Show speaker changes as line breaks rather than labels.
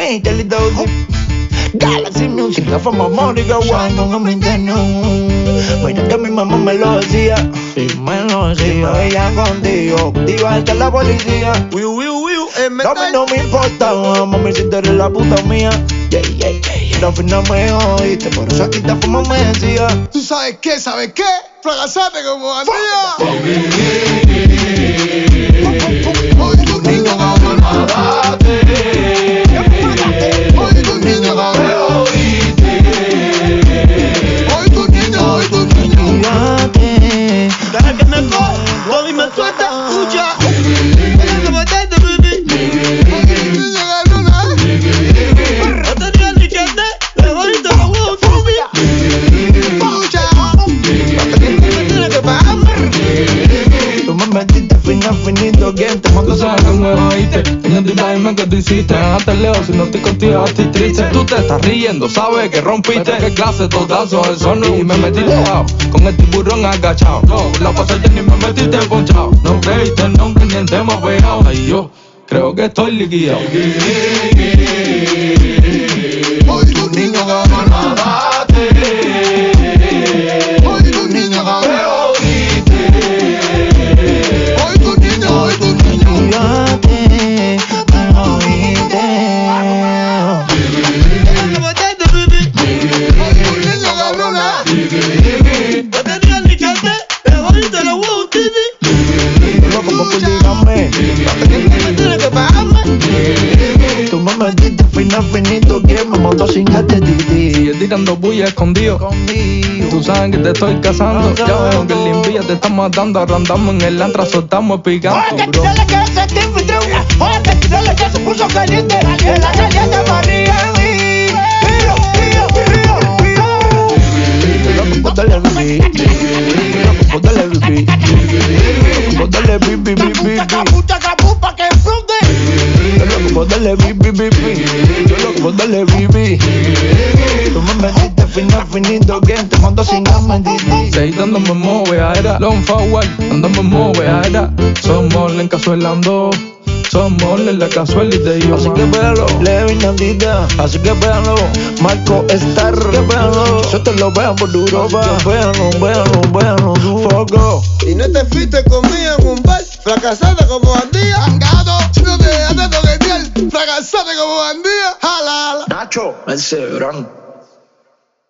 me, tell it out. Galaxy Music, la fama Mónica, Juan con el interno. Mira que mi mamá me lo decía. Sí, me lo decía. Si me veía contigo, digo hasta la policía. No me importa, mami, si tú eres la puta mía. Yeah, yeah, yeah. No, no me oíste, por eso aquí te fumo me decía.
¿Tú sabes qué? ¿Sabes qué? Fracasate como bandía. Hoy tu niño cabrón, nadate. Hoy tu niño cabrón, hoy tu niño,
Fíjate.
Cada que me cojo, y me suelta, escucha.
Finito, ¿quién te mando?
Tú sabes que me oíste, dime que tú hiciste. Hasta lejos, si no estoy contigo, estoy triste. Tú te estás riendo, sabes que rompiste. ¿Qué clase todazo el sonido? Y me metí dejado, con el tiburón agachado. No, la pasaste ni me metiste ponchado. No creíste el nombre ni en tema pegado. Ay, yo creo que estoy liquidado.
hoy tu niño cabrón, nadate. Hoy tu niño cabrón.
Tú me metiste finito, ¿quién me montó sin HTT?
Sigue tirando bulla escondido. Tú sabes que te estoy casando. Ya veo que el limpia te está matando. Arrandamos en el antra, soltamos picando.
Oye, que sale que se te infiltró. Oye, que sale que se puso caliente. En la caliente María. Dale bibi, dale bibi, dale bibi, bibi, mucha capupa que explote. Dale bibi, bibi, dale bibi. Tú me metiste finito, ¿quién te mandó sin mentir?
Seguí dándome moveadera, long forward, dándome moveadera. Somos en cazuelando. Somos en la casualidad y yo.
Así que véalo, Levin Nandita. Así que véalo, Marco Star. Que véalo, yo te lo veo por duro. Así que véalo, foco.
Y no te fuiste conmigo en un bar. Fracasate como bandía. Angado, si no te dejaste toquetear. Fracasate como bandía. Jala, jala.
Nacho, el Cebrón.